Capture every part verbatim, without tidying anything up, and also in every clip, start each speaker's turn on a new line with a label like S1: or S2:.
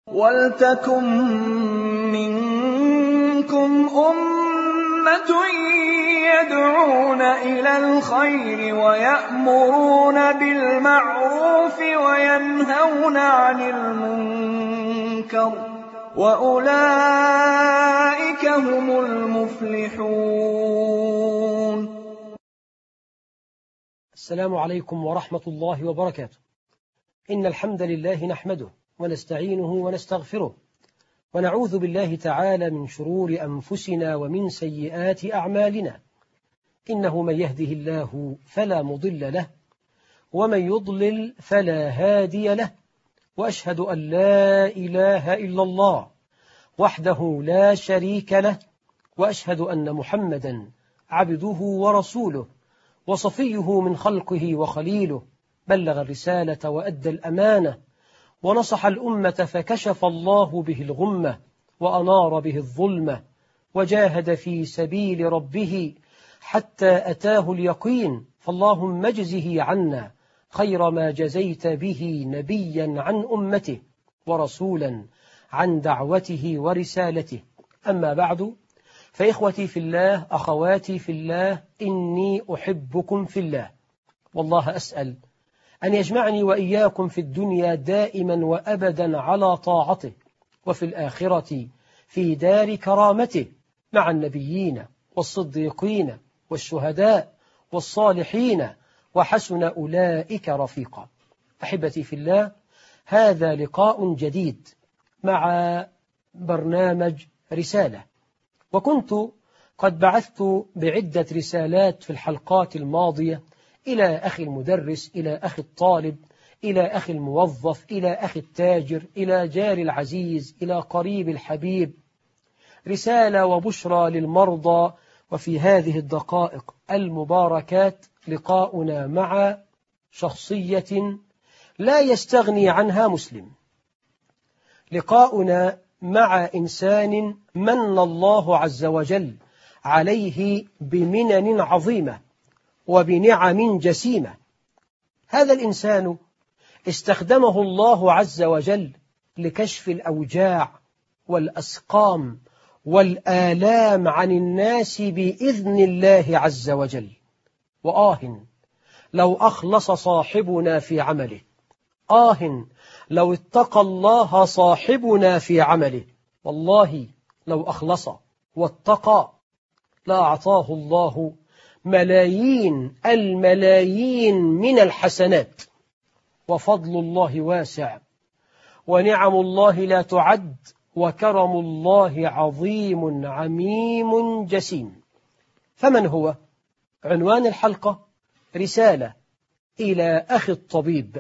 S1: وَلْتَكُن مِّنكُمْ أُمَّةٌ يَدْعُونَ إِلَى الْخَيْرِ وَيَأْمُرُونَ بِالْمَعْرُوفِ وَيَنْهَوْنَ عَنِ الْمُنكَرِ ۚ وَأُولَٰئِكَ هُمُ الْمُفْلِحُونَ.
S2: السلام عليكم ورحمة الله وبركاته. إن الحمد لله نحمده ونستعينه ونستغفره ونعوذ بالله تعالى من شرور أنفسنا ومن سيئات أعمالنا، إنه من يهده الله فلا مضل له ومن يضلل فلا هادي له، وأشهد أن لا إله إلا الله وحده لا شريك له، وأشهد أن محمدا عبده ورسوله وصفيه من خلقه وخليله، بلغ الرسالة وأدى الأمانة ونصح الأمة فكشف الله به الغمة وأنار به الظلمة، وجاهد في سبيل ربه حتى أتاه اليقين، فاللهم اجزه عنا خير ما جزيت به نبيا عن أمته ورسولا عن دعوته ورسالته. أما بعد، فإخوتي في الله، أخواتي في الله، إني أحبكم في الله، والله أسأل أن يجمعني وإياكم في الدنيا دائما وأبدا على طاعته، وفي الآخرة في دار كرامته مع النبيين والصديقين والشهداء والصالحين، وحسن أولئك رفيقا. أحبتي في الله، هذا لقاء جديد مع برنامج رسالة، وكنت قد بعثت بعدة رسالات في الحلقات الماضية إلى أخي المدرس، إلى أخي الطالب، إلى أخي الموظف، إلى أخي التاجر، إلى جار العزيز، إلى قريب الحبيب، رسالة وبشرى للمرضى. وفي هذه الدقائق المباركات لقاؤنا مع شخصية لا يستغني عنها مسلم، لقاؤنا مع إنسان من الله عز وجل عليه بمنن عظيمة وبنعم جسيمة. هذا الإنسان استخدمه الله عز وجل لكشف الأوجاع والأسقام والآلام عن الناس بإذن الله عز وجل. وآه لو أخلص صاحبنا في عمله، آه لو اتقى الله صاحبنا في عمله، والله لو أخلص واتقى لأعطاه الله ملايين الملايين من الحسنات. وفضل الله واسع، ونعم الله لا تعد، وكرم الله عظيم عميم جسيم. فمن هو؟ عنوان الحلقة: رسالة إلى أخي الطبيب.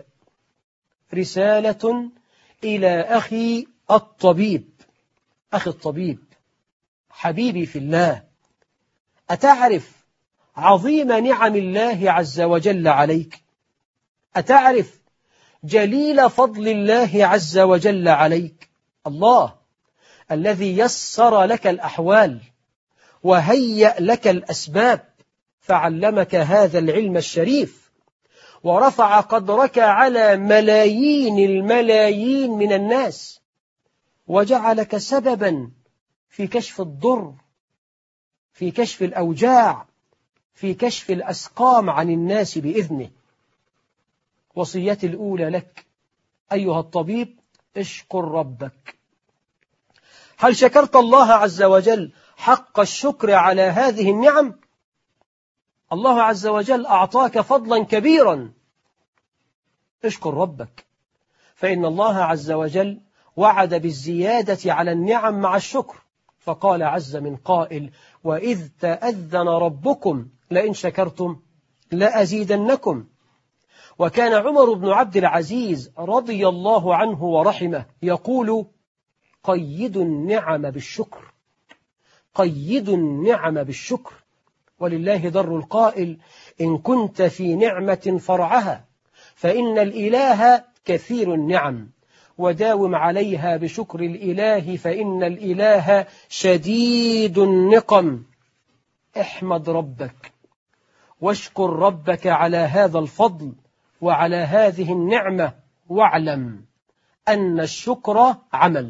S2: رسالة إلى أخي الطبيب. أخي الطبيب، حبيبي في الله، أتعرف عظيم نعم الله عز وجل عليك؟ أتعرف جليل فضل الله عز وجل عليك؟ الله الذي يسر لك الأحوال وهيأ لك الأسباب، فعلمك هذا العلم الشريف، ورفع قدرك على ملايين الملايين من الناس، وجعلك سببا في كشف الضر، في كشف الأوجاع، في كشف الأسقام عن الناس بإذنه. وصيتي الأولى لك أيها الطبيب: اشكر ربك. هل شكرت الله عز وجل حق الشكر على هذه النعم؟ الله عز وجل أعطاك فضلا كبيرا، اشكر ربك، فإن الله عز وجل وعد بالزيادة على النعم مع الشكر، فقال عز من قائل: وإذ تأذن ربكم لئن شكرتم لأزيدنكم. وكان عمر بن عبد العزيز رضي الله عنه ورحمه يقول: قيدوا النعم بالشكر، قيدوا النعم بالشكر، ولله در القائل: إن كنت في نعمة فرعها، فإن الإله كثير النعم، وداوم عليها بشكر الإله، فإن الإله شديد النقم. احمد ربك واشكر ربك على هذا الفضل وعلى هذه النعمة، واعلم أن الشكر عمل.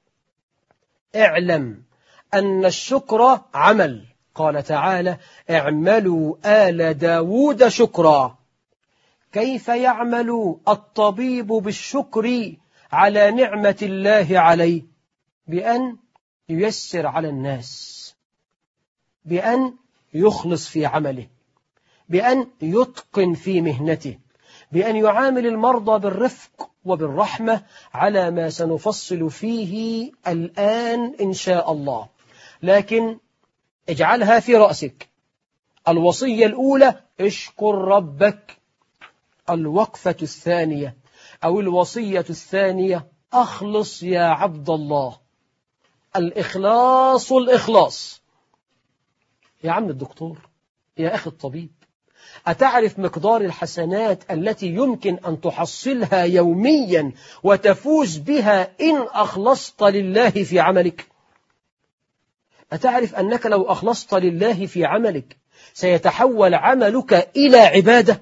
S2: اعلم أن الشكر عمل. قال تعالى: اعملوا آل داود شكرا. كيف يعمل الطبيب بالشكر على نعمة الله عليه؟ بأن ييسر على الناس، بأن يخلص في عمله، بأن يتقن في مهنته، بأن يعامل المرضى بالرفق وبالرحمة على ما سنفصل فيه الآن إن شاء الله. لكن اجعلها في رأسك. الوصية الأولى: اشكر ربك. الوقفة الثانية أو الوصية الثانية: أخلص يا عبد الله. الإخلاص الإخلاص. يا عم الدكتور، يا أخي الطبيب، أتعرف مقدار الحسنات التي يمكن أن تحصلها يوميا وتفوز بها إن أخلصت لله في عملك؟ أتعرف أنك لو أخلصت لله في عملك سيتحول عملك إلى عبادة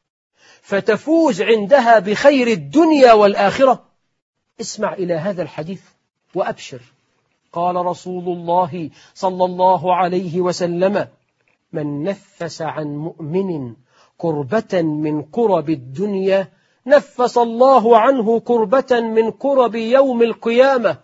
S2: فتفوز عندها بخير الدنيا والآخرة؟ اسمع إلى هذا الحديث وأبشر. قال رسول الله صلى الله عليه وسلم: من نفس عن مؤمن كربة من كرب الدنيا نفس الله عنه كربة من كرب يوم القيامة.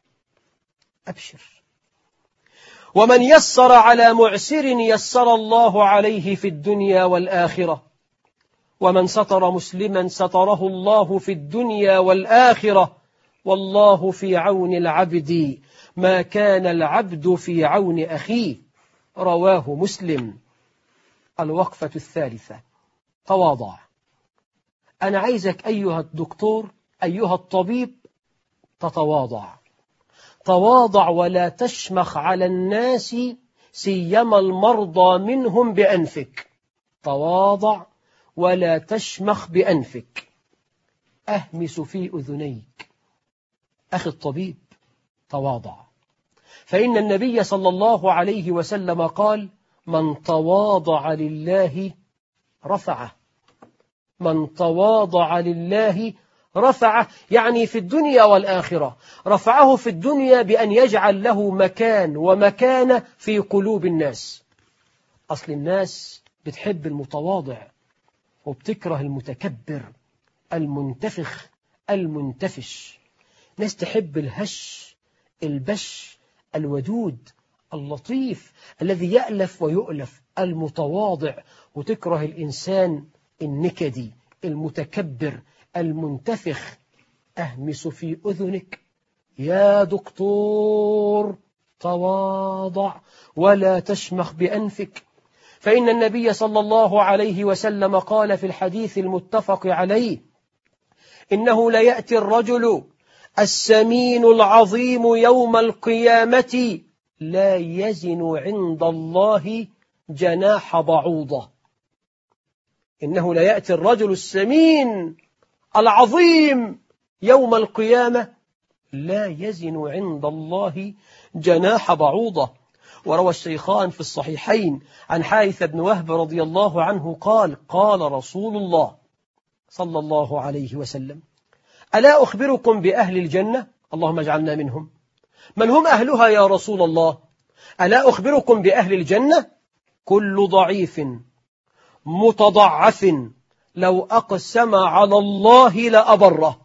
S2: أبشر. ومن يسر على معسر يسر الله عليه في الدنيا والآخرة. ومن ستر مسلما ستره الله في الدنيا والآخرة. والله في عون العبد ما كان العبد في عون أخيه. رواه مسلم. الوقفة الثالثة: تواضع. أنا عايزك أيها الدكتور، أيها الطبيب، تتواضع. تواضع ولا تشمخ على الناس سيما المرضى منهم بأنفك. تواضع ولا تشمخ بأنفك. أهمس في أذنيك. أخي الطبيب، تواضع. فإن النبي صلى الله عليه وسلم قال: من تواضع لله رفعه. من تواضع لله رفعه، يعني في الدنيا والآخرة. رفعه في الدنيا بأن يجعل له مكان ومكانة في قلوب الناس. أصل الناس بتحب المتواضع وبتكره المتكبر المنتفخ المنتفش. ناس تحب الهش البش الودود اللطيف الذي يألف ويؤلف، المتواضع، وتكره الإنسان النكدي المتكبر المنتفخ. أهمس في أذنك يا دكتور: تواضع ولا تشمخ بأنفك. فإن النبي صلى الله عليه وسلم قال في الحديث المتفق عليه: إنه ليأتي الرجل السمين العظيم يوم القيامة لا يزن عند الله جناح بعوضة. إنه ليأتي الرجل السمين العظيم يوم القيامة لا يزن عند الله جناح بعوضة. وروى الشيخان في الصحيحين عن حارث بن وهب رضي الله عنه قال: قال رسول الله صلى الله عليه وسلم: ألا أخبركم بأهل الجنة؟ اللهم اجعلنا منهم. من هم أهلها يا رسول الله؟ ألا أخبركم بأهل الجنة؟ كل ضعيف متضعف لو أقسم على الله لأبره.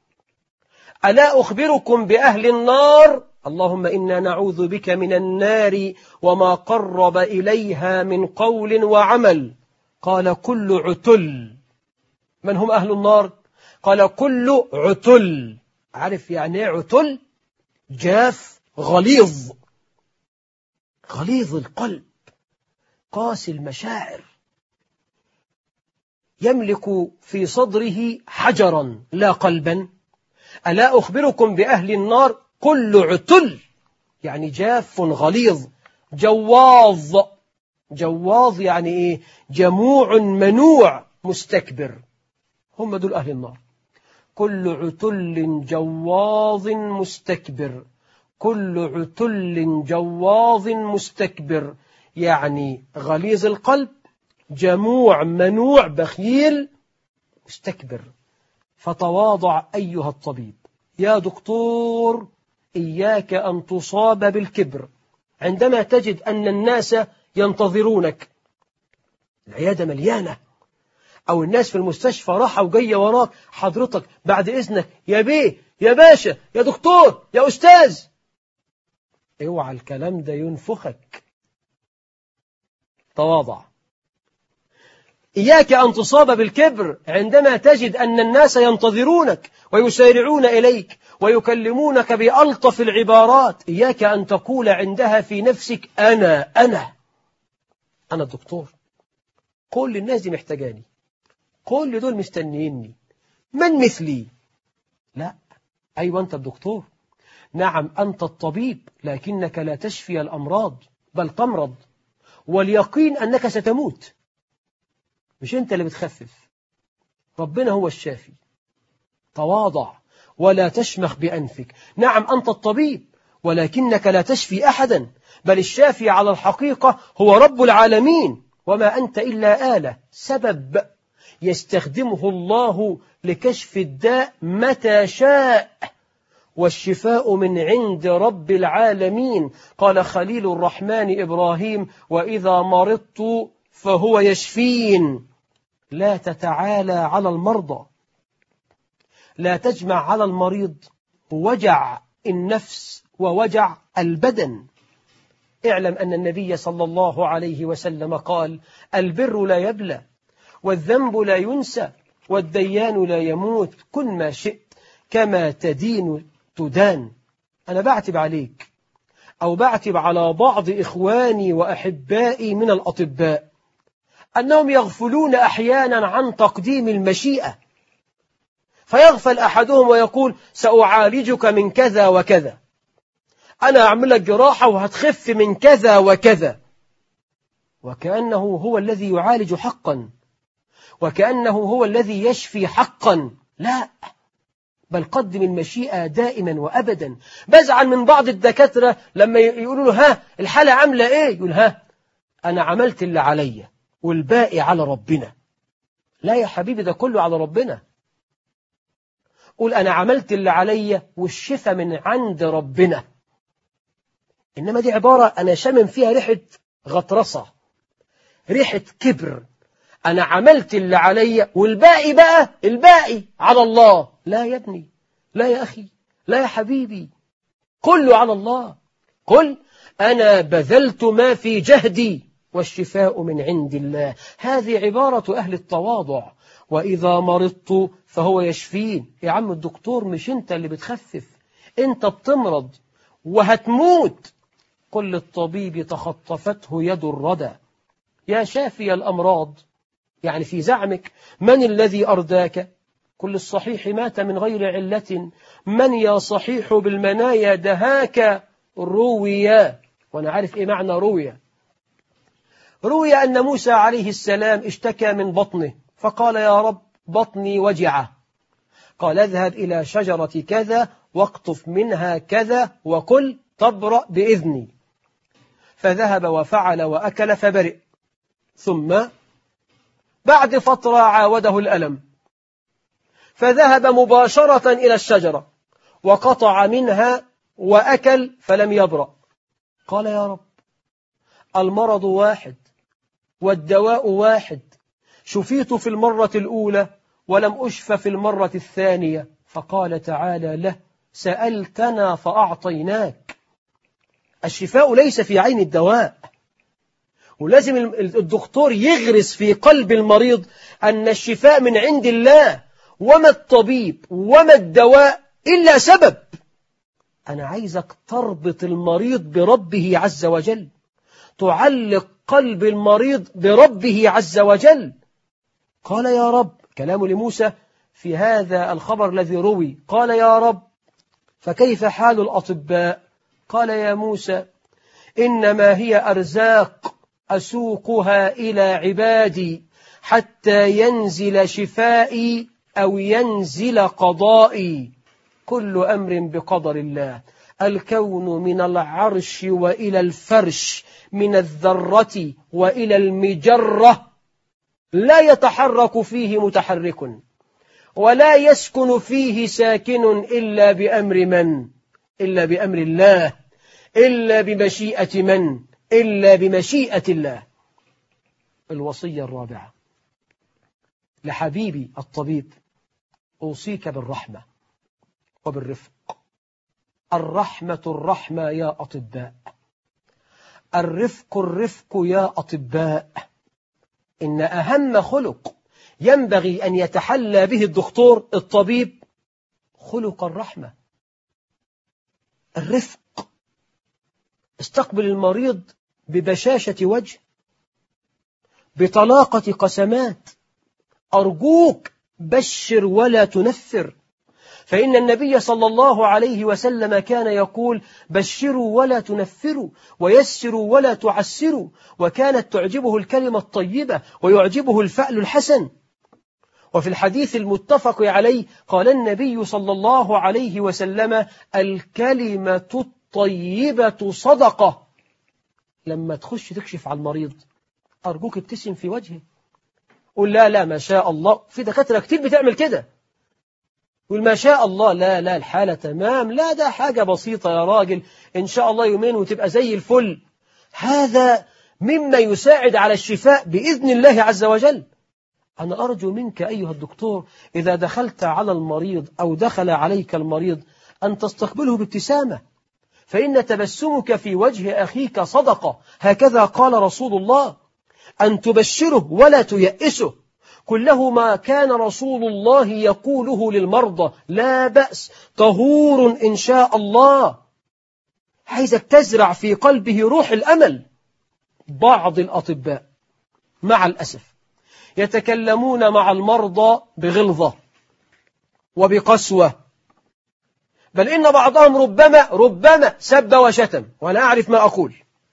S2: ألا أخبركم بأهل النار؟ اللهم إنا نعوذ بك من النار وما قرب إليها من قول وعمل. قال: كل عتل. من هم أهل النار؟ قال: كل عتل. عارف يعني ايه عتل؟ جاف، غليظ، غليظ القلب، قاسي المشاعر، يملك في صدره حجرا لا قلبا. ألا أخبركم بأهل النار؟ كل عتل، يعني جاف غليظ، جواظ. جواظ يعني إيه؟ جموع منوع مستكبر. هم دول أهل النار. كل عتل جواظ مستكبر. كل عتل جواظ مستكبر، يعني غليظ القلب، جموع منوع بخيل مستكبر. فتواضع أيها الطبيب، يا دكتور إياك أن تصاب بالكبر عندما تجد أن الناس ينتظرونك، العيادة مليانة، أو الناس في المستشفى راحة وجاية وراك، حضرتك بعد إذنك يا بيه يا باشا يا دكتور يا أستاذ، اوعى الكلام ده ينفخك. تواضع. إياك أن تصاب بالكبر عندما تجد أن الناس ينتظرونك ويسارعون إليك ويكلمونك بألطف العبارات، إياك أن تقول عندها في نفسك أنا أنا أنا الدكتور، كل الناس دي محتاجاني، كل دول مستنيني، من مثلي؟ لا. أيوة أنت الدكتور، نعم أنت الطبيب، لكنك لا تشفي الأمراض بل تمرض، واليقين أنك ستموت، مش أنت اللي بتخفف، ربنا هو الشافي. تواضع ولا تشمخ بأنفك. نعم أنت الطبيب، ولكنك لا تشفي أحدا، بل الشافي على الحقيقة هو رب العالمين، وما أنت إلا آلة، سبب يستخدمه الله لكشف الداء متى شاء، والشفاء من عند رب العالمين. قال خليل الرحمن إبراهيم: وإذا مرضت فهو يشفين. لا تتعالى على المرضى، لا تجمع على المريض وجع النفس ووجع البدن. اعلم أن النبي صلى الله عليه وسلم قال: البر لا يبلى، والذنب لا ينسى، والديان لا يموت، كن ما شئت كما تدين تدان. أنا بعتب عليك أو بعتب على بعض إخواني وأحبائي من الأطباء أنهم يغفلون أحيانا عن تقديم المشيئة، فيغفل أحدهم ويقول: سأعالجك من كذا وكذا، أنا أعمل لك جراحة وهتخف من كذا وكذا، وكأنه هو الذي يعالج حقا، وكأنه هو الذي يشفي حقا. لا، بل قدم المشيئة دائما وأبدا. بزعل من بعض الدكاترة لما يقولوا له: ها الحالة عاملة إيه؟ يقول: ها أنا عملت اللي عليا والباقي على ربنا. لا يا حبيبي، ده كله على ربنا. قول: أنا عملت اللي عليا والشفاء من عند ربنا. إنما دي عبارة أنا شامم فيها ريحة غطرسة، ريحة كبر. أنا عملت اللي عليا والباقي بقى الباقي على الله. لا يا ابني، لا يا أخي، لا يا حبيبي، كله على الله. قل: أنا بذلت ما في جهدي والشفاء من عند الله. هذه عبارة أهل التواضع. وإذا مرضت فهو يشفين. يا عم الدكتور، مش أنت اللي بتخفف، أنت بتمرض وهتموت. قل للطبيب تخطفته يد الردى. يا شافي الأمراض، يعني في زعمك من الذي أرداك؟ كل الصحيح مات من غير علة، من يا صحيح بالمنايا دهاك؟ رويا. وأنا عارف إيه معنى رويا. روي أن موسى عليه السلام اشتكى من بطنه، فقال: يا رب بطني وجعه. قال: اذهب إلى شجرة كذا واقطف منها كذا وكل تبرأ بإذني. فذهب وفعل وأكل فبرئ. ثم بعد فترة عاوده الألم، فذهب مباشرة إلى الشجرة وقطع منها وأكل فلم يبرأ. قال: يا رب المرض واحد والدواء واحد، شفيت في المرة الأولى ولم أشف في المرة الثانية. فقال تعالى له: سألتنا فأعطيناك. الشفاء ليس في عين الدواء، ولازم الدكتور يغرس في قلب المريض أن الشفاء من عند الله، وما الطبيب وما الدواء إلا سبب. أنا عايزك تربط المريض بربه عز وجل، تعلق قلب المريض بربه عز وجل. قال: يا رب، كلام لموسى في هذا الخبر الذي روي، قال: يا رب فكيف حال الأطباء؟ قال: يا موسى إنما هي أرزاق أسوقها إلى عبادي حتى ينزل شفائي أو ينزل قضائي، كل أمر بقدر الله. الكون من العرش وإلى الفرش، من الذرة وإلى المجرة، لا يتحرك فيه متحرك ولا يسكن فيه ساكن إلا بأمر من؟ إلا بأمر الله، إلا بمشيئة من؟ إلا بمشيئة الله. الوصية الرابعة لحبيبي الطبيب: أوصيك بالرحمة وبالرفق. الرحمة الرحمة يا أطباء، الرفق الرفق يا أطباء. إن أهم خلق ينبغي أن يتحلى به الدكتور الطبيب خلق الرحمة، الرفق. استقبل المريض ببشاشة وجه، بطلاقة قسمات. أرجوك بشر ولا تنفر، فإن النبي صلى الله عليه وسلم كان يقول: بشروا ولا تنفروا، ويسروا ولا تعسروا. وكانت تعجبه الكلمة الطيبة ويعجبه الفعل الحسن. وفي الحديث المتفق عليه قال النبي صلى الله عليه وسلم: الكلمة الطيبة صدقة. لما تخش تكشف على المريض أرجوك ابتسم في وجهه، قل لا لا ما شاء الله. في دكاترة كتير بتعمل كده، يقول ما شاء الله، لا لا الحالة تمام، لا ده حاجة بسيطة يا راجل، إن شاء الله يومين وتبقى زي الفل. هذا مما يساعد على الشفاء بإذن الله عز وجل. أنا أرجو منك أيها الدكتور إذا دخلت على المريض أو دخل عليك المريض أن تستقبله بابتسامة، فإن تبسمك في وجه أخيك صدقة. هكذا قال رسول الله: أن تبشره ولا تيأسه. كله ما كان رسول الله يقوله للمرضى: لا بأس، طهور إن شاء الله. عايزك تزرع في قلبه روح الأمل. بعض الأطباء مع الأسف يتكلمون مع المرضى بغلظة وبقسوة، بل إن بعضهم ربما ربما سب وشتم. وأنا أعرف ما أقول،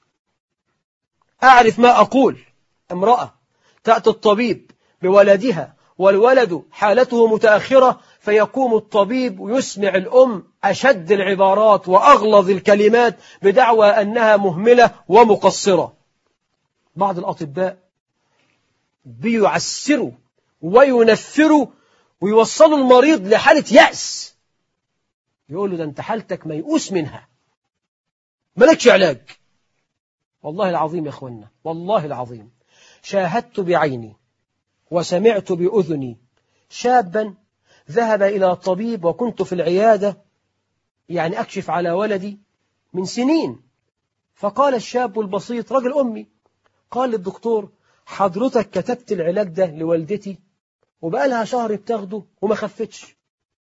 S2: أعرف ما أقول. امرأة تأتي الطبيب بولدها والولد حالته متأخرة، فيقوم الطبيب ويسمع الأم أشد العبارات وأغلظ الكلمات بدعوى أنها مهملة ومقصرة. بعض الأطباء بيعسروا وينفروا ويوصلوا المريض لحالة يأس، يقول له ده أنت حالتك ميؤوس منها، ملكش علاج. والله العظيم يا أخوانا، والله العظيم شاهدت بعيني وسمعت بأذني شابا ذهب إلى طبيب، وكنت في العيادة يعني أكشف على ولدي من سنين. فقال الشاب البسيط، رجل أمي، قال للدكتور: حضرتك كتبت العلاج ده لوالدتي وبقى لها شهر بتاخده وما خفتش.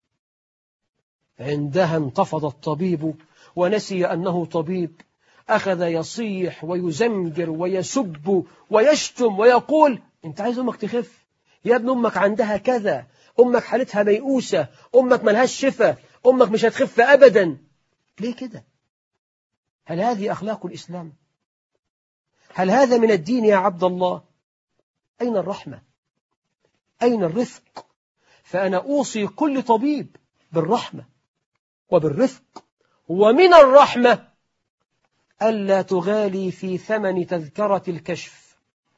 S2: عندها انتفض الطبيب ونسي أنه طبيب، أخذ يصيح ويزمجر ويسب ويشتم ويقول: أنت عايز أمك تخف يا ابن أمك عندها كذا، أمك حالتها ميؤوسة، أمك ملهاش شفا، أمك مش هتخف أبدا. ليه كده؟ هل هذه أخلاق الإسلام؟ هل هذا من الدين يا عبد الله؟ أين الرحمة؟ أين الرفق؟ فأنا أوصي كل طبيب بالرحمة وبالرفق. ومن الرحمة ألا تغالي في ثمن تذكرة الكشف.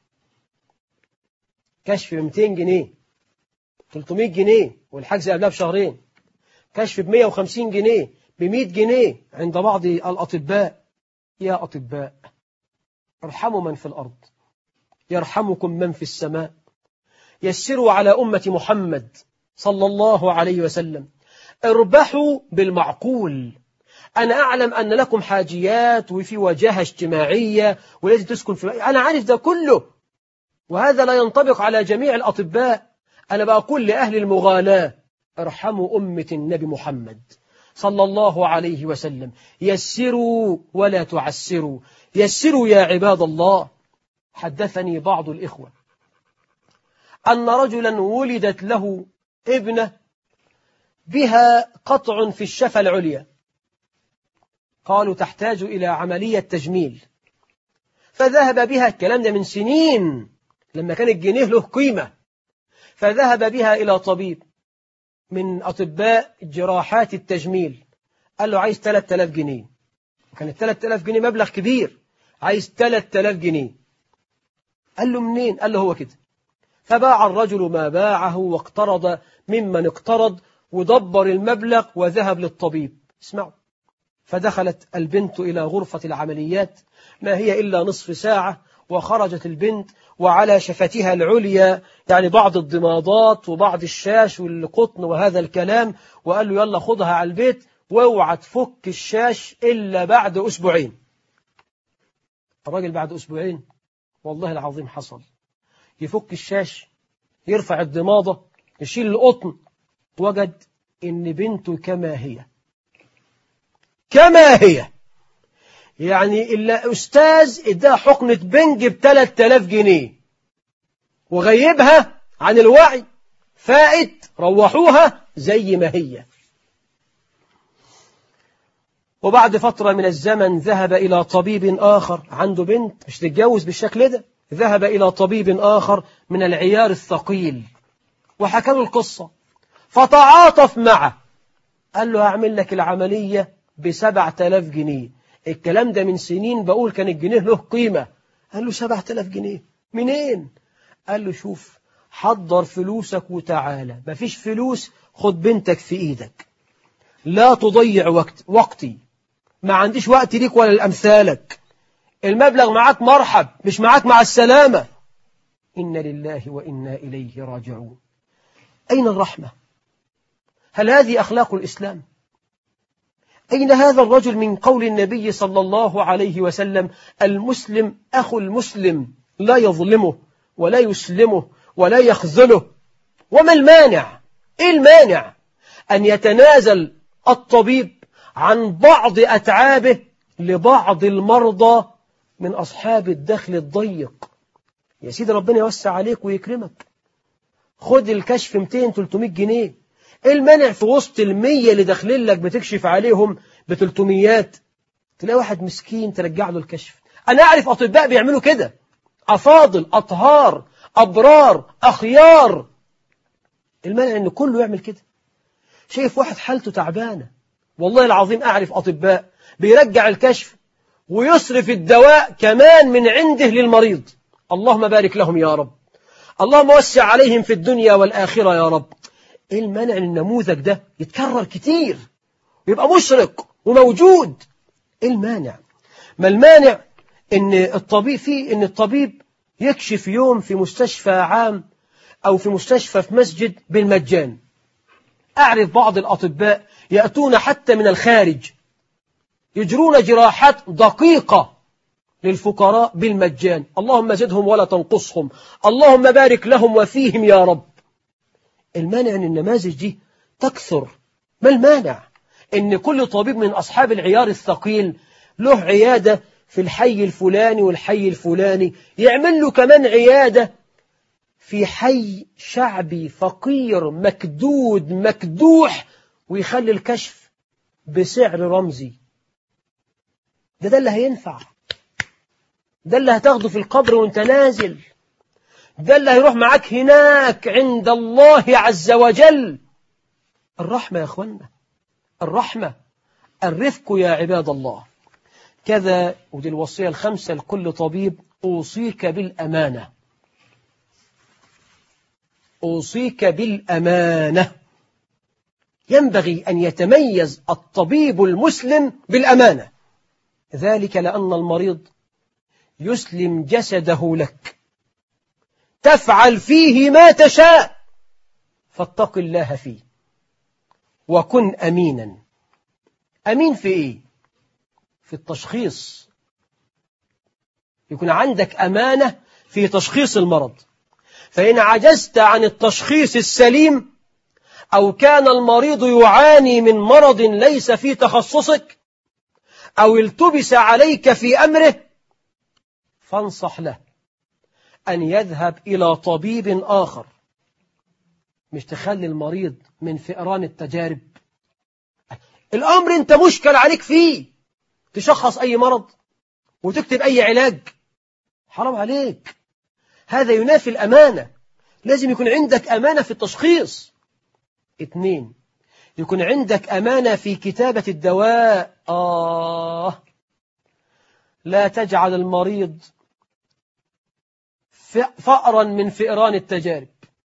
S2: كشف ب مئتين جنيه، ثلاثمئة جنيه، والحجز قبلها بشهرين. كشف ب مئة وخمسين جنيه، ب مئة جنيه عند بعض الأطباء. يا أطباء، ارحموا من في الأرض يرحمكم من في السماء. يسروا على أمة محمد صلى الله عليه وسلم. اربحوا بالمعقول. أنا أعلم أن لكم حاجيات وفي وجهة اجتماعية ولازم تسكن في، أنا عارف ده كله، وهذا لا ينطبق على جميع الأطباء. أنا بقول لأهل المغالاة: ارحموا أمة النبي محمد صلى الله عليه وسلم. يسروا ولا تعسروا، يسروا يا عباد الله. حدثني بعض الإخوة أن رجلا ولدت له ابنة بها قطع في الشفة العليا، قالوا تحتاج إلى عملية تجميل، فذهب بها، الكلام ده من سنين لما كان الجنيه له قيمة، فذهب بها إلى طبيب من أطباء جراحات التجميل، قال له عايز ثلاثة آلاف جنيه. كانت ثلاثة آلاف جنيه مبلغ كبير، عايز ثلاثة آلاف جنيه. قال له منين؟ قال له هو كده. فباع الرجل ما باعه واقترض ممن اقترض ودبر المبلغ وذهب للطبيب. اسمعوا، فدخلت البنت إلى غرفة العمليات ما هي إلا نصف ساعة، وخرجت البنت وعلى شفتها العليا يعني بعض الضمادات وبعض الشاش والقطن وهذا الكلام، وقال له يلا خدها على البيت واوعى تفك الشاش إلا بعد أسبوعين. الراجل بعد أسبوعين والله العظيم حصل يفك الشاش، يرفع الضمادة، يشيل القطن، وجد إن بنته كما هي كما هي يعني إلا أستاذ إداها حقنة بنج بثلاث آلاف جنيه وغيبها عن الوعي، فائت روحوها زي ما هي. وبعد فترة من الزمن ذهب إلى طبيب آخر، عنده بنت مش تتجوز بالشكل ده، ذهب إلى طبيب آخر من العيار الثقيل وحكى له القصة، فتعاطف معه، قال له هعمل لك العملية بسبعة آلاف جنيه. الكلام ده من سنين بقول كان الجنيه له قيمة. قال له سبعة آلاف جنيه منين؟ قال له شوف، حضر فلوسك وتعالى، مفيش فلوس خد بنتك في إيدك، لا تضيع وقت وقتي، ما عنديش وقت ليك ولا لأمثالك، المبلغ معاك مرحب، مش معاك مع السلامة. إن لله وإنا إليه راجعون. أين الرحمة؟ هل هذه أخلاق الإسلام؟ أين هذا الرجل من قول النبي صلى الله عليه وسلم المسلم أخو المسلم لا يظلمه ولا يسلمه ولا يخذله؟ وما المانع؟ إيه المانع أن يتنازل الطبيب عن بعض أتعابه لبعض المرضى من أصحاب الدخل الضيق؟ يا سيدي ربنا يوسع عليك ويكرمك، خد الكشف مئتين ثلاثمائة جنيه. إيه المانع في وسط المية اللي داخلين لك بتكشف عليهم بثلاثميات تلاقي واحد مسكين ترجع له الكشف؟ أنا أعرف أطباء بيعملوا كده، أفاضل أطهار أبرار أخيار. المانع أن كله يعمل كده؟ شايف واحد حالته تعبانة، والله العظيم أعرف أطباء بيرجع الكشف ويصرف الدواء كمان من عنده للمريض. اللهم بارك لهم يا رب، اللهم وسع عليهم في الدنيا والآخرة يا رب. إيه المانع أن النموذج ده يتكرر كتير ويبقى مشرق وموجود؟ إيه المانع؟ ما المانع إن الطبيب فيه إن الطبيب يكشف يوم في مستشفى عام أو في مستشفى في مسجد بالمجان؟ أعرف بعض الأطباء يأتون حتى من الخارج يجرون جراحات دقيقة للفقراء بالمجان. اللهم زدهم ولا تنقصهم، اللهم بارك لهم وفيهم يا رب. المانع أن النماذج دي تكثر؟ ما المانع أن كل طبيب من أصحاب العيار الثقيل له عيادة في الحي الفلاني والحي الفلاني، يعمل له كمان عيادة في حي شعبي فقير مكدود مكدوح ويخلي الكشف بسعر رمزي؟ ده ده اللي هينفع، ده اللي هتاخده في القبر وانت نازل، ده اللي هيروح معاك هناك عند الله عز وجل. الرحمة يا أخوانا، الرحمة، الرفق يا عباد الله. كذا، ودي الوصية الخمسة لكل طبيب، أوصيك بالأمانة، أوصيك بالأمانة. ينبغي أن يتميز الطبيب المسلم بالأمانة، ذلك لأن المريض يسلم جسده لك، تفعل فيه ما تشاء، فاتق الله فيه وكن أمينا. أمين في إيه؟ في التشخيص، يكون عندك أمانة في تشخيص المرض، فإن عجزت عن التشخيص السليم أو كان المريض يعاني من مرض ليس في تخصصك أو التبس عليك في أمره، فانصح له أن يذهب إلى طبيب آخر، مش تخلي المريض من فئران التجارب. الأمر أنت مشكل عليك فيه، تشخص أي مرض وتكتب أي علاج، حرام عليك، هذا ينافي الأمانة. لازم يكون عندك أمانة في التشخيص. اثنين، يكون عندك أمانة في كتابة الدواء. آه لا تجعل المريض فأرا من فئران التجارب،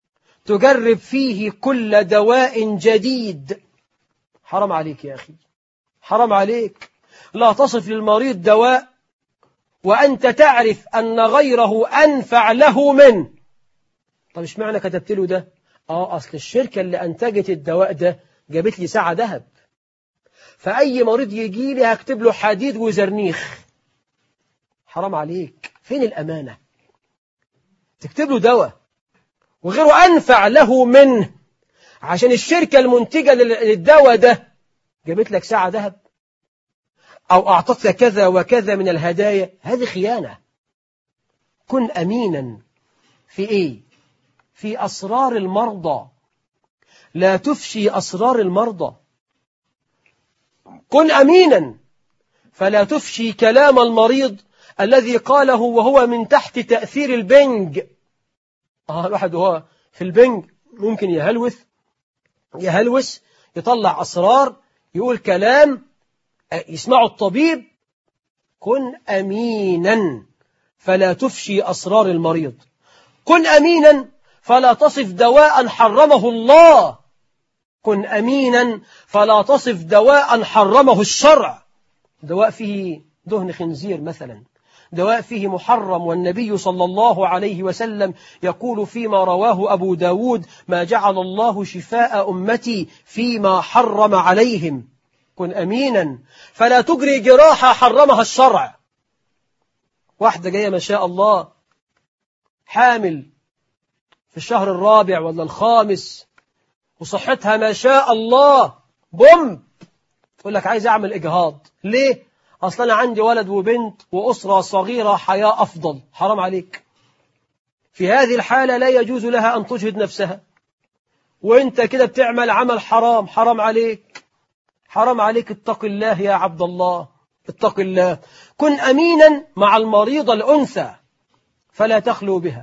S2: تجرب فيه كل دواء جديد. حرام عليك يا أخي، حرام عليك. لا تصف للمريض دواء وأنت تعرف أن غيره أنفع له منه. طب إيش معنى كتبت له ده؟ آه أصل الشركة اللي أنتجت الدواء ده جابت لي ساعة ذهب، فأي مريض يجي لي هكتب له حديد وزرنيخ. حرام عليك، فين الأمانة؟ تكتب له دواء وغيره أنفع له منه عشان الشركة المنتجة للدواء ده جابت لك ساعة ذهب أو أعطت لك كذا وكذا من الهدايا. هذه خيانة. كن أمينا في إيه؟ في أسرار المرضى، لا تفشي أسرار المرضى. كن أمينا فلا تفشي كلام المريض الذي قاله وهو من تحت تأثير البنج. آه الواحد وهو في البنج ممكن يهلوث يهلوس يطلع أسرار، يقول كلام يسمعه الطبيب. كن أمينا فلا تفشي أسرار المريض. كن أمينا فلا تصف دواء حرمه الله. كن أمينا فلا تصف دواء حرمه الشرع. دواء فيه دهن خنزير مثلا، دواء فيه محرم، والنبي صلى الله عليه وسلم يقول فيما رواه أبو داود: ما جعل الله شفاء أمتي فيما حرم عليهم. كن أمينا فلا تجري جراحة حرمها الشرع. واحدة جاية ما شاء الله حامل في الشهر الرابع ولا الخامس وصحتها ما شاء الله بوم، تقول لك عايز أعمل إجهاض. ليه؟ أصلا أنا عندي ولد وبنت وأسرة صغيرة، حياة أفضل. حرام عليك. في هذه الحالة لا يجوز لها أن تجهد نفسها، وإنت كده بتعمل عمل حرام. حرام عليك، حرام عليك. اتق الله يا عبد الله، اتق الله. كن أمينا مع المريضة الأنثى فلا تخلو بها.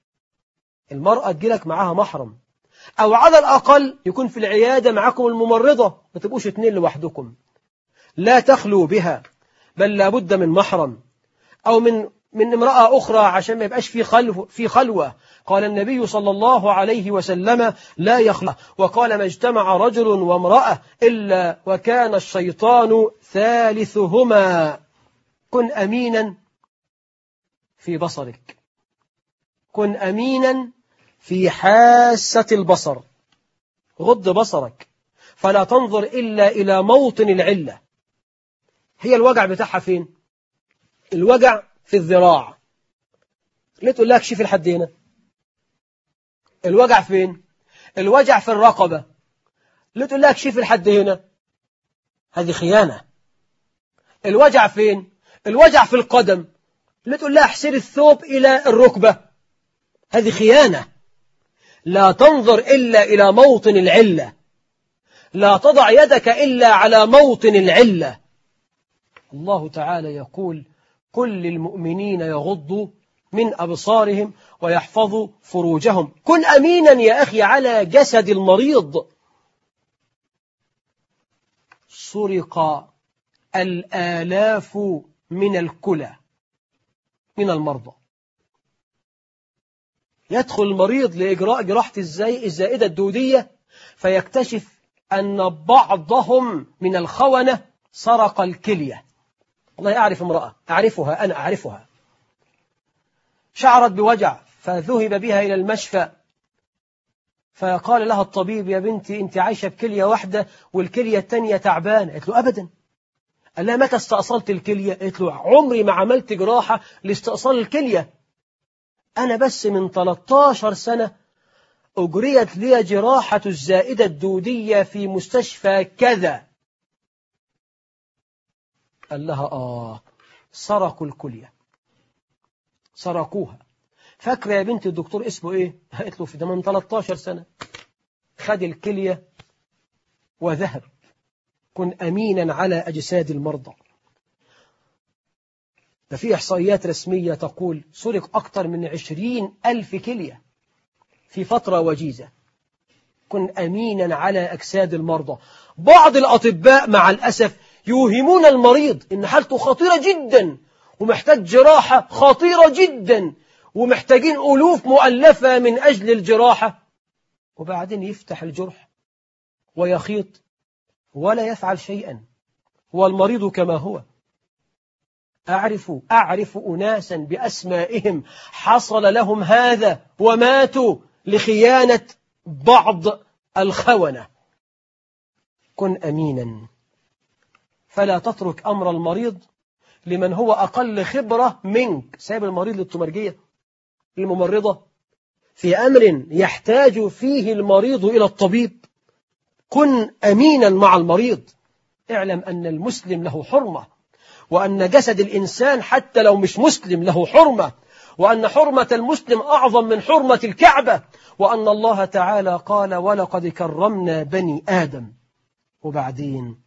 S2: المرأة تجيلك معها محرم، أو على الأقل يكون في العيادة معكم الممرضة، ما تبقوش اتنين لوحدكم. لا تخلو بها، بل لابد من محرم أو من من امرأة أخرى عشان ما يبقاش في خلو في خلوة. قال النبي صلى الله عليه وسلم: لا يخلو. وقال: ما اجتمع رجل وامرأة إلا وكان الشيطان ثالثهما. كن أمينا في بصرك، كن أمينا في حاسة البصر. غض بصرك فلا تنظر إلا إلى موطن العلة. هي الوجع بتاعها فين؟ الوجع في الذراع. ليه تقول لك شوف الحد هنا؟ الوجع فين؟ الوجع في الرقبة. ليه تقول لك شوف الحد هنا؟ هذه خيانة. الوجع فين؟ الوجع في القدم. ليه تقول لها احسر الثوب إلى الركبة؟ هذه خيانة. لا تنظر إلا إلى موطن العلة، لا تضع يدك إلا على موطن العلة. الله تعالى يقول: كل المؤمنين يغضوا من أبصارهم ويحفظوا فروجهم. كن أمينا يا أخي على جسد المريض. سرق الآلاف من الكلى من المرضى. يدخل المريض لإجراء جراحة الزائدة الدودية فيكتشف أن بعضهم من الخونة سرق الكلية. والله أعرف امرأة، أعرفها أنا أعرفها، شعرت بوجع فذهب بها إلى المشفى، فقال لها الطبيب: يا بنتي أنت عايشة بكلية واحدة والكلية التانية تعبانة. قالت له: أبدا. قال لها: متى استأصلت الكلية؟ قالت له: عمري ما عملت جراحة لاستئصال الكلية، أنا بس من ثلاثة عشر سنة أجريت لي جراحة الزائدة الدودية في مستشفى كذا. قال لها: آه سرقوا الكلية، سرقوها. فاكرة يا بنت الدكتور اسمه إيه؟ قالت له: في ده من ثلاثة عشر سنة خد الكلية وذهب. كن أمينا على أجساد المرضى. ده في إحصائيات رسمية تقول سرق أكثر من عشرين ألف كلية في فترة وجيزة. كن أمينا على أجساد المرضى. بعض الأطباء مع الأسف يوهمون المريض إن حالته خطيرة جدا ومحتاج جراحة خطيرة جدا ومحتاجين ألوف مؤلفة من أجل الجراحة، وبعدين يفتح الجرح ويخيط ولا يفعل شيئا والمريض كما هو. أعرف أعرف أناسا بأسمائهم حصل لهم هذا وماتوا لخيانة بعض الخونة. كن أمينا، فلا تترك أمر المريض لمن هو أقل خبرة منك. سايب المريض للتمرجية الممرضة في أمر يحتاج فيه المريض إلى الطبيب. كن أمينا مع المريض. اعلم أن المسلم له حرمة، وأن جسد الإنسان حتى لو مش مسلم له حرمة، وأن حرمة المسلم أعظم من حرمة الكعبة، وأن الله تعالى قال ولقد كرمنا بني آدم. وبعدين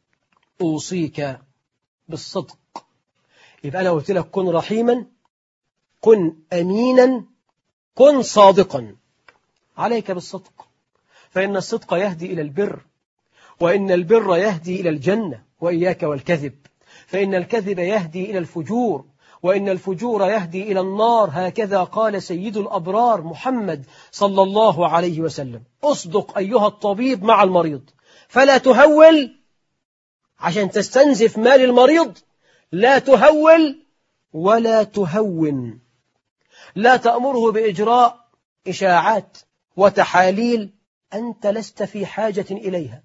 S2: أوصيك بالصدق. يبقى أنا قلت لك كن رحيما، كن أمينا، كن صادقا. عليك بالصدق، فإن الصدق يهدي إلى البر، وإن البر يهدي إلى الجنة. وإياك والكذب، فإن الكذب يهدي إلى الفجور، وإن الفجور يهدي إلى النار. هكذا قال سيد الأبرار محمد صلى الله عليه وسلم. أصدق أيها الطبيب مع المريض، فلا تهول عشان تستنزف مال المريض. لا تهول ولا تهون. لا تأمره بإجراء إشاعات وتحاليل أنت لست في حاجة إليها.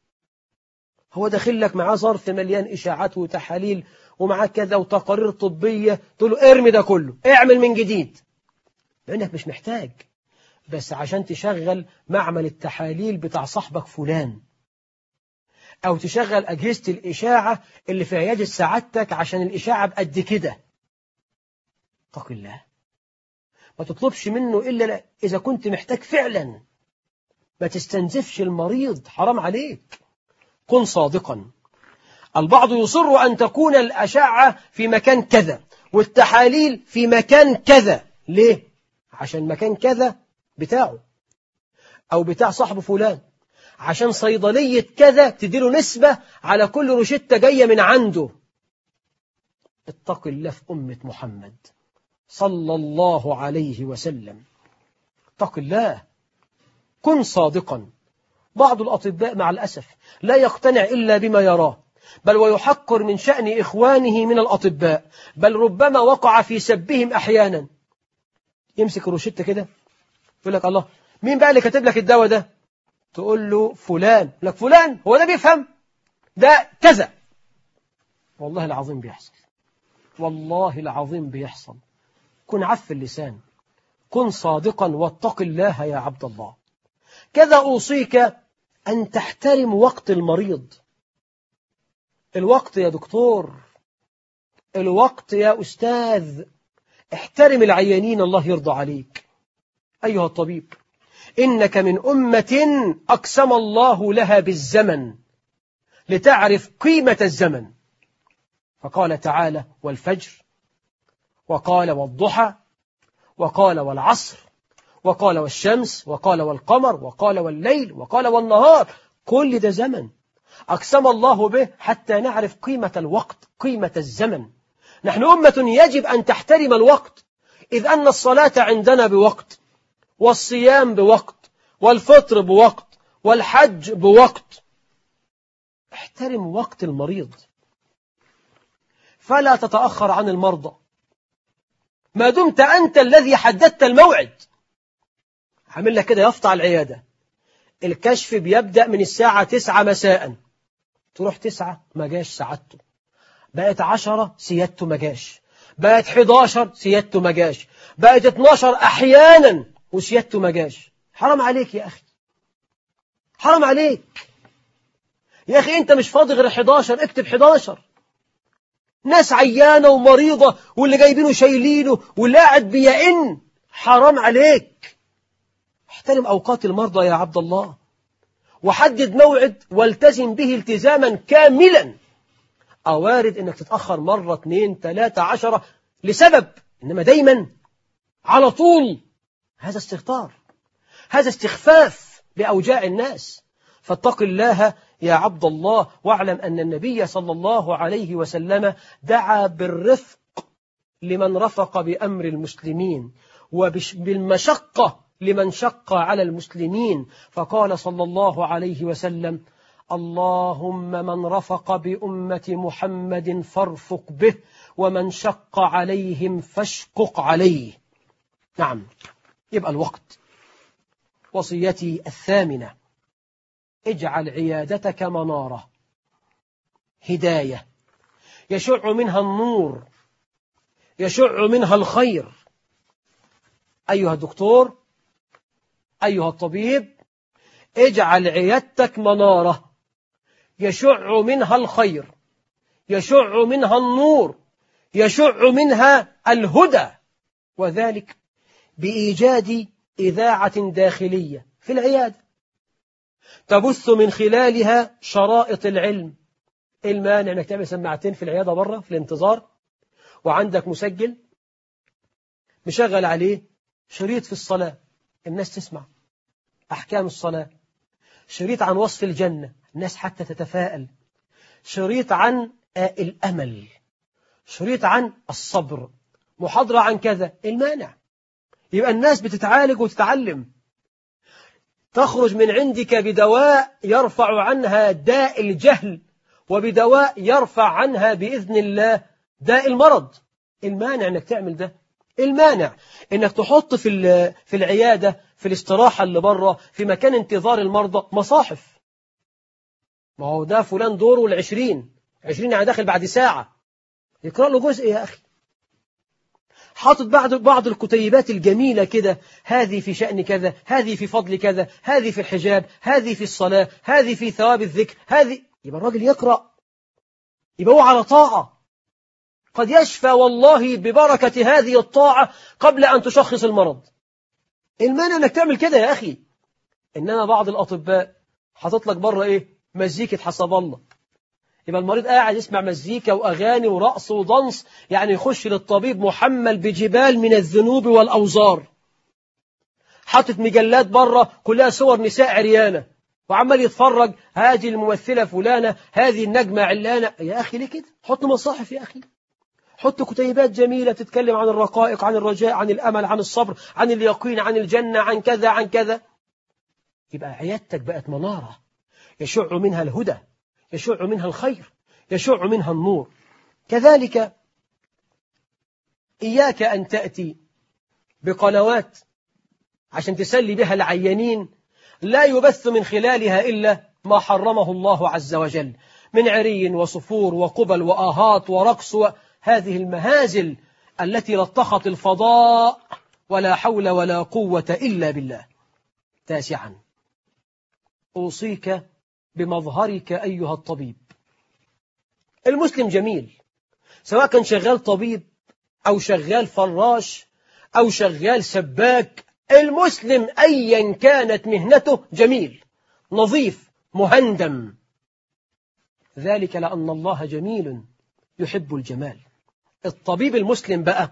S2: هو داخل لك معاه ظرف مليان إشاعات وتحاليل ومعاه كذا وتقارير طبية، تقول له ارمي ده كله، اعمل من جديد، لأنك مش محتاج، بس عشان تشغل معمل التحاليل بتاع صاحبك فلان، أو تشغل أجهزة الإشاعة اللي في عيادة سعادتك عشان الإشاعة بقد كده. اتق الله، ما تطلبش منه إلا إذا كنت محتاج فعلا. ما تستنزفش المريض، حرام عليك. كن صادقا. البعض يصر أن تكون الأشعة في مكان كذا والتحاليل في مكان كذا. ليه؟ عشان مكان كذا بتاعه أو بتاع صاحب فلان، عشان صيدلية كذا تديله نسبة على كل روشتة جاية من عنده. اتق الله في أمة محمد صلى الله عليه وسلم. اتق الله، كن صادقا. بعض الأطباء مع الأسف لا يقتنع إلا بما يراه، بل ويحقر من شأن إخوانه من الأطباء، بل ربما وقع في سبهم أحيانا. يمسك روشتة كده يقول لك الله مين بقى اللي كاتب لك الدواء ده؟ تقول له فلان. لك فلان هو ده بيفهم؟ ده كذا. والله العظيم بيحصل، والله العظيم بيحصل. كن عف اللسان، كن صادقا، واتق الله يا عبد الله. كذا أوصيك أن تحترم وقت المريض. الوقت يا دكتور، الوقت يا أستاذ. احترم العيانين، الله يرضى عليك. أيها الطبيب، إنك من أمة أقسم الله لها بالزمن لتعرف قيمة الزمن. فقال تعالى والفجر، وقال والضحى، وقال والعصر، وقال والشمس، وقال والقمر، وقال والليل، وقال والنهار. كل ده زمن أقسم الله به حتى نعرف قيمة الوقت، قيمة الزمن. نحن أمة يجب أن تحترم الوقت، إذ أن الصلاة عندنا بوقت، والصيام بوقت، والفطر بوقت، والحج بوقت. احترم وقت المريض، فلا تتأخر عن المرضى ما دمت أنت الذي حددت الموعد. عامل لك كده يافطة على العيادة، الكشف بيبدأ من الساعة تسعة مساء، تروح تسعة ما جاش سعادته، بقت عشرة سيادته ما جاش، بقت حداشر سيادته ما جاش، بقت اتناشر أحيانا وسيادته ما جاش. حرام عليك يا أخي، حرام عليك يا أخي. أنت مش فاضي غير حداشر، اكتب حداشر. ناس عيانة ومريضة واللي جايبينه شايلينه واللي قاعد بيئن. حرام عليك. احترم أوقات المرضى يا عبد الله، وحدد موعد والتزم به التزاما كاملا. أوارد أنك تتأخر مرة اثنين ثلاثة عشرة لسبب، إنما دايما على طول هذا استهتار، هذا استخفاف بأوجاع الناس. فاتق الله يا عبد الله، واعلم أن النبي صلى الله عليه وسلم دعا بالرفق لمن رفق بأمر المسلمين، وبالمشقة لمن شق على المسلمين، فقال صلى الله عليه وسلم: اللهم من رفق بأمة محمد فارفق به، ومن شق عليهم فاشقق عليه. نعم، يبقى الوقت. وصيتي الثامنة: اجعل عيادتك منارة، هداية يشع منها النور، يشع منها الخير. أيها الدكتور، أيها الطبيب، اجعل عيادتك منارة يشع منها الخير، يشع منها النور، يشع منها الهدى، وذلك بإيجاد إذاعة داخلية في العيادة تبث من خلالها شرائط العلم. المانع انك تعمل سماعتين في العيادة بره في الانتظار، وعندك مسجل مشغل عليه شريط في الصلاة الناس تسمع أحكام الصلاة، شريط عن وصف الجنة الناس حتى تتفائل، شريط عن الأمل، شريط عن الصبر، محاضرة عن كذا. المانع يبقى الناس بتتعالج وتتعلم، تخرج من عندك بدواء يرفع عنها داء الجهل، وبدواء يرفع عنها بإذن الله داء المرض. المانع انك تعمل ده. المانع انك تحط في في العيادة في الاستراحة اللي بره في مكان انتظار المرضى مصاحف. ما هو ده فلان دوره العشرين عشرين يعني داخل بعد ساعة، يقرأ له جزء يا أخي. حاطط بعض بعض الكتيبات الجميلة كده، هذه في شأن كذا، هذه في فضل كذا، هذه في الحجاب، هذه في الصلاة، هذه في ثواب الذكر، هذه. يبقى الراجل يقرأ، يبقى هو على طاعة، قد يشفى والله ببركة هذه الطاعة قبل أن تشخص المرض. المانع أنك تعمل كده يا أخي. إنما بعض الأطباء حاطط لك بره إيه؟ مزيكة حسب الله. يبقى المريض قاعد يسمع مزيكا وأغاني ورقص وضنس، يعني يخش للطبيب محمل بجبال من الذنوب والأوزار. حاطط مجلات بره كلها صور نساء عريانة، وعمال يتفرج، هذه الممثلة فلانة، هذه النجمة علانة. يا أخي ليه كده؟ حط مصاحف يا أخي، حط كتيبات جميلة تتكلم عن الرقائق، عن الرجاء، عن الأمل، عن الصبر، عن اليقين، عن الجنة، عن كذا عن كذا. يبقى عيادتك بقت منارة يشع منها الهدى، يشع منها الخير، يشع منها النور. كذلك إياك أن تأتي بقنوات عشان تسلي بها العيانين لا يبث من خلالها إلا ما حرمه الله عز وجل من عري وصفور وقبل وآهات ورقص، هذه المهازل التي لطخت الفضاء، ولا حول ولا قوة إلا بالله. تاسعا، أوصيك بمظهرك أيها الطبيب. المسلم جميل، سواء كان شغال طبيب أو شغال فراش أو شغال سباك. المسلم أيا كانت مهنته جميل، نظيف، مهندم. ذلك لأن الله جميل يحب الجمال. الطبيب المسلم بقى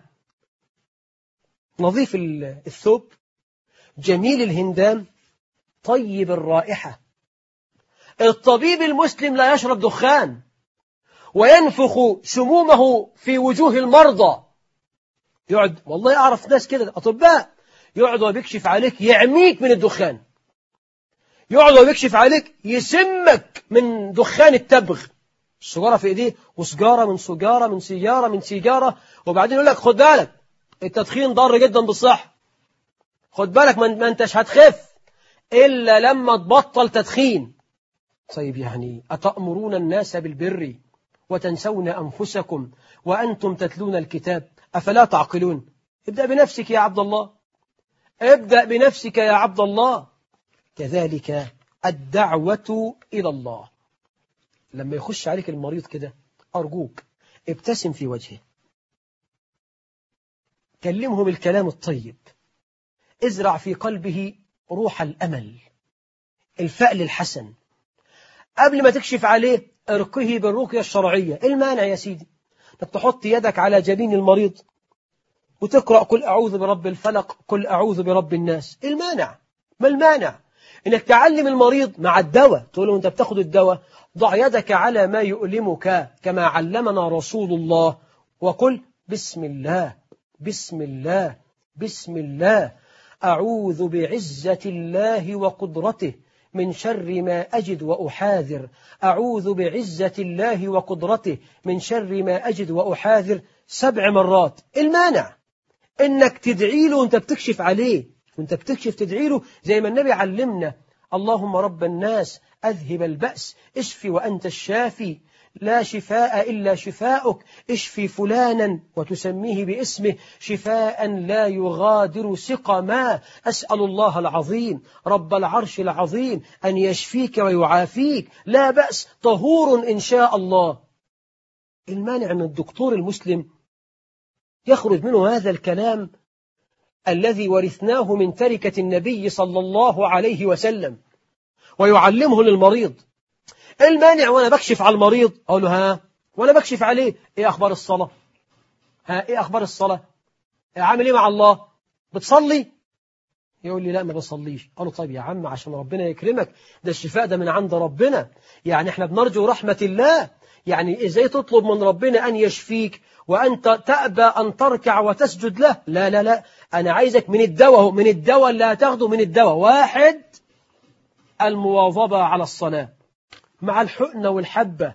S2: نظيف الثوب، جميل الهندام، طيب الرائحة. الطبيب المسلم لا يشرب دخان وينفخ سمومه في وجوه المرضى. يقعد، والله أعرف ناس كده أطباء، يقعد وبيكشف عليك يعميك من الدخان، يقعد وبيكشف عليك يسمك من دخان التبغ، السجارة في إيديه وسجارة من سجارة من سيجارة من سيجارة، وبعدين يقول لك خد بالك التدخين ضار جدا بالصحة، خد بالك ما أنتش هتخف إلا لما تبطل تدخين. طيب يعني أتأمرون الناس بالبر وتنسون أنفسكم وأنتم تتلون الكتاب أفلا تعقلون؟ ابدأ بنفسك يا عبد الله، ابدأ بنفسك يا عبد الله. كذلك الدعوة إلى الله. لما يخش عليك المريض كده أرجوك ابتسم في وجهه، كلمه بالكلام الطيب، ازرع في قلبه روح الأمل، الفأل الحسن. قبل ما تكشف عليه ارقه بالرقية الشرعية. المانع يا سيدي انك تحط يدك على جبين المريض وتقرأ قل أعوذ برب الفلق قل أعوذ برب الناس. المانع، ما المانع انك تعلم المريض مع الدواء، تقول له انت بتاخد الدواء ضع يدك على ما يؤلمك كما علمنا رسول الله، وقل بسم الله بسم الله بسم الله. أعوذ بعزة الله وقدرته من شر ما أجد وأحاذر، أعوذ بعزة الله وقدرته من شر ما أجد وأحاذر سبع مرات. المانع إنك تدعي له وأنت بتكشف عليه، وأنت بتكشف تدعي له زي ما النبي علمنا: اللهم رب الناس أذهب البأس اشفي وأنت الشافي لا شفاء إلا شفاؤك، اشفي فلانا وتسميه باسمه شفاء لا يغادر سقما، أسأل الله العظيم رب العرش العظيم أن يشفيك ويعافيك، لا بأس، طهور إن شاء الله. المانع أن الدكتور المسلم يخرج منه هذا الكلام الذي ورثناه من تركة النبي صلى الله عليه وسلم ويعلمه للمريض. المانع وأنا بكشف على المريض أقول له: ها وأنا بكشف عليه إيه أخبار الصلاة؟ ها إيه أخبار الصلاة؟ عامل إيه مع الله؟ بتصلي؟ يقول لي: لا ما بصليش. أقول له: طيب يا عم عشان ربنا يكرمك، ده الشفاء ده من عند ربنا، يعني إحنا بنرجو رحمة الله، يعني إزاي تطلب من ربنا أن يشفيك وأنت تأبى أن تركع وتسجد له؟ لا لا لا، أنا عايزك من الدواء، من الدواء اللي هتاخده من الدواء. واحد: المواظبة على الصلاة مع الحقنة والحبة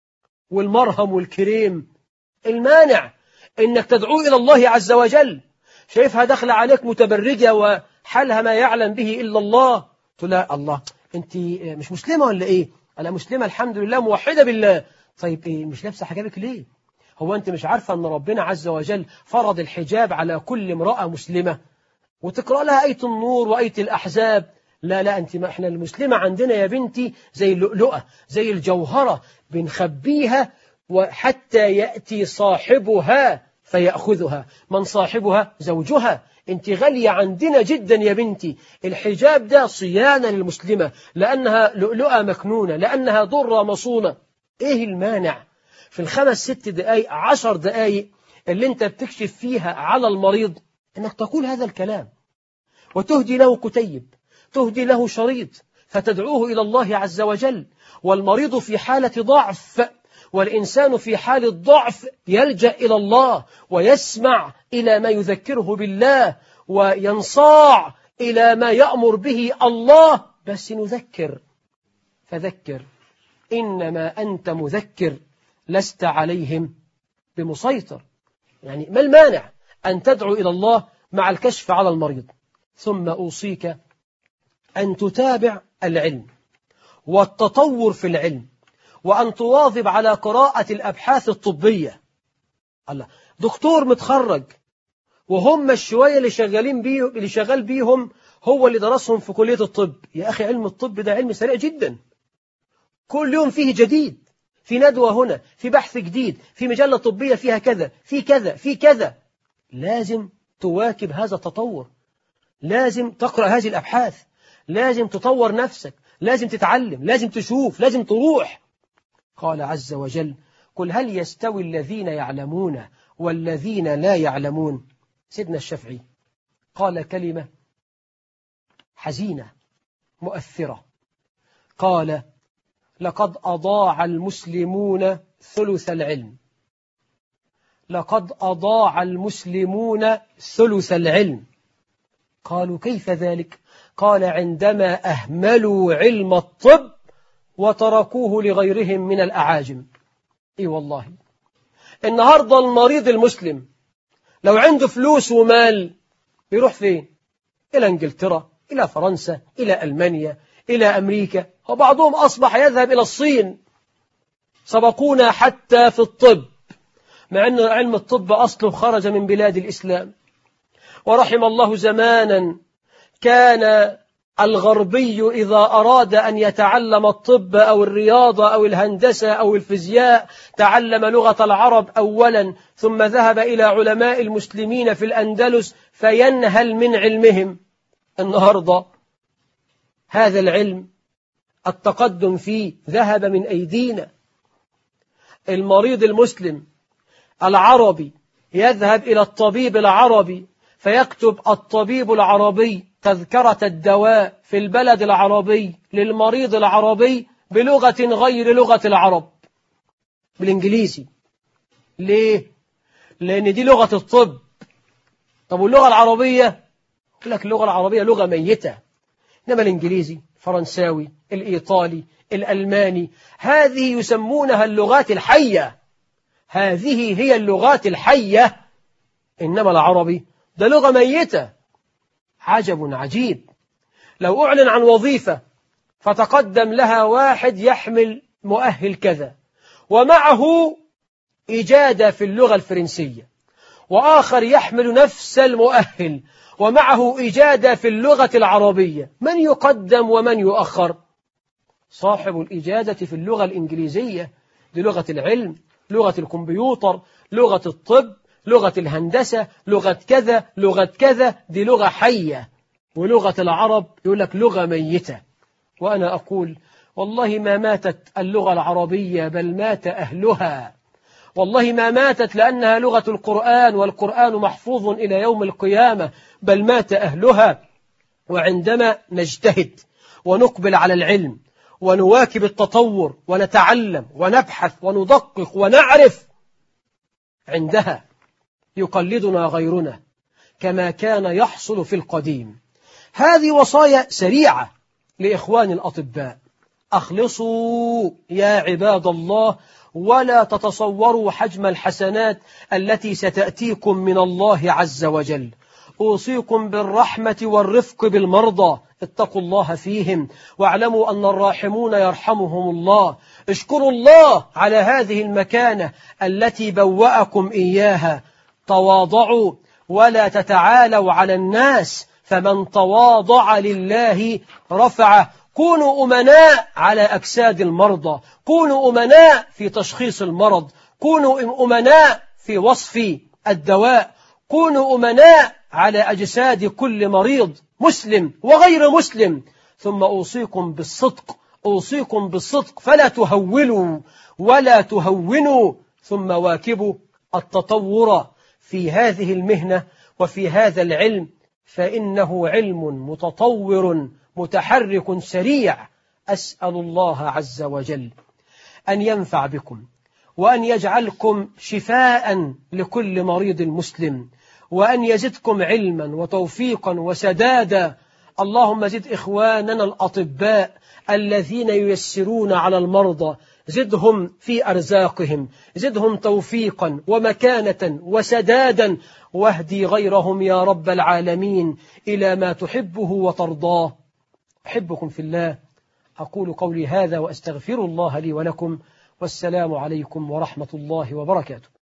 S2: والمرهم والكريم. المانع إنك تدعو إلى الله عز وجل، شايفها داخلة عليك متبرجة وحالها ما يعلم به إلا الله، تقول لا الله أنت مش مسلمة ولا إيه؟ أنا مسلمة الحمد لله موحدة بالله. طيب إيه مش لابسة حجابك ليه؟ هو أنت مش عارفة أن ربنا عز وجل فرض الحجاب على كل امرأة مسلمة؟ وتقرأ لها آية النور وآية الأحزاب. لا لا، أنت ما إحنا المسلمة عندنا يا بنتي زي اللؤلؤة زي الجوهرة، بنخبيها وحتى يأتي صاحبها فيأخذها. من صاحبها؟ زوجها. أنت غالية عندنا جدا يا بنتي. الحجاب ده صيانة للمسلمة، لأنها لؤلؤة مكنونة، لأنها ضرة مصونة. إيه المانع في الخمس ست دقايق عشر دقايق اللي أنت بتكشف فيها على المريض أنك تقول هذا الكلام وتهدي له كتيب، تهدي له شريط، فتدعوه إلى الله عز وجل؟ والمريض في حالة ضعف، والإنسان في حالة ضعف يلجأ إلى الله ويسمع إلى ما يذكره بالله وينصاع إلى ما يأمر به الله. بس نذكر، فذكر إنما أنت مذكر لست عليهم بمسيطر. يعني ما المانع أن تدعو إلى الله مع الكشف على المريض؟ ثم أوصيك أن تتابع العلم والتطور في العلم، وأن تواظب على قراءة الأبحاث الطبية. الله، دكتور متخرج وهم الشوية اللي شغالين بيه اللي شغال بيهم هو اللي درسهم في كلية الطب. يا أخي علم الطب ده علم سريع جدا، كل يوم فيه جديد، في ندوة هنا، في بحث جديد، في مجلة طبية فيها كذا، في كذا، في كذا. لازم تواكب هذا التطور، لازم تقرأ هذه الأبحاث، لازم تطور نفسك، لازم تتعلم، لازم تشوف، لازم تروح. قال عز وجل: قل هل يستوي الذين يعلمون والذين لا يعلمون؟ سيدنا الشافعي قال كلمة حزينة مؤثرة، قال: لقد أضاع المسلمون ثلث العلم. لقد أضاع المسلمون ثلث العلم. قالوا: كيف ذلك؟ قال: عندما أهملوا علم الطب وتركوه لغيرهم من الأعاجم. إي والله، النهاردة المريض المسلم لو عنده فلوس ومال بيروح فين؟ إلى إنجلترا، إلى فرنسا، إلى ألمانيا، إلى أمريكا، وبعضهم أصبح يذهب إلى الصين. سبقونا حتى في الطب، مع أن علم الطب أصله خرج من بلاد الإسلام. ورحم الله زمانا كان الغربي إذا أراد أن يتعلم الطب أو الرياضة أو الهندسة أو الفيزياء تعلم لغة العرب أولا، ثم ذهب إلى علماء المسلمين في الأندلس فينهل من علمهم. النهاردة هذا العلم التقدم فيه ذهب من أيدينا. المريض المسلم العربي يذهب إلى الطبيب العربي فيكتب الطبيب العربي تذكرة الدواء في البلد العربي للمريض العربي بلغة غير لغة العرب، بالإنجليزي. ليه؟ لأن دي لغة الطب. طب واللغة العربية؟ يقول لك اللغة العربية لغة ميتة، إنما الإنجليزي، الفرنساوي، الإيطالي، الألماني، هذه يسمونها اللغات الحية، هذه هي اللغات الحية. إنما العربي ده لغة ميتة. عجب عجيب، لو أعلن عن وظيفة فتقدم لها واحد يحمل مؤهل كذا ومعه إجادة في اللغة الفرنسية، وآخر يحمل نفس المؤهل ومعه إجادة في اللغة العربية، من يقدم ومن يؤخر؟ صاحب الإجادة في اللغة الإنجليزية، دي لغة العلم، لغة الكمبيوتر، لغة الطب، لغة الهندسة، لغة كذا لغة كذا، دي لغة حية. ولغة العرب يقول لك لغة ميتة. وأنا أقول والله ما ماتت اللغة العربية، بل مات أهلها. والله ما ماتت لأنها لغة القرآن، والقرآن محفوظ إلى يوم القيامة، بل مات أهلها. وعندما نجتهد ونقبل على العلم ونواكب التطور ونتعلم ونبحث وندقق ونعرف، عندها يقلدنا غيرنا كما كان يحصل في القديم. هذه وصايا سريعة لإخوان الأطباء: أخلصوا يا عباد الله، ولا تتصوروا حجم الحسنات التي ستأتيكم من الله عز وجل. أوصيكم بالرحمة والرفق بالمرضى، اتقوا الله فيهم، واعلموا أن الراحمون يرحمهم الله. اشكروا الله على هذه المكانة التي بوأكم إياها. تواضعوا ولا تتعالوا على الناس، فمن تواضع لله رفعه. كونوا أمناء على أجساد المرضى، كونوا أمناء في تشخيص المرض، كونوا أمناء في وصف الدواء، كونوا أمناء على أجساد كل مريض مسلم وغير مسلم. ثم أوصيكم بالصدق، أوصيكم بالصدق، فلا تهولوا ولا تهونوا. ثم واكبوا التطور في هذه المهنة وفي هذا العلم، فإنه علم متطور متحرك سريع. أسأل الله عز وجل أن ينفع بكم، وأن يجعلكم شفاء لكل مريض مسلم، وأن يزدكم علما وتوفيقا وسدادا. اللهم زد إخواننا الأطباء الذين ييسرون على المرضى، زدهم في أرزاقهم، زدهم توفيقا ومكانة وسدادا، واهدي غيرهم يا رب العالمين إلى ما تحبه وترضاه. أحبكم في الله، أقول قولي هذا وأستغفر الله لي ولكم، والسلام عليكم ورحمة الله وبركاته.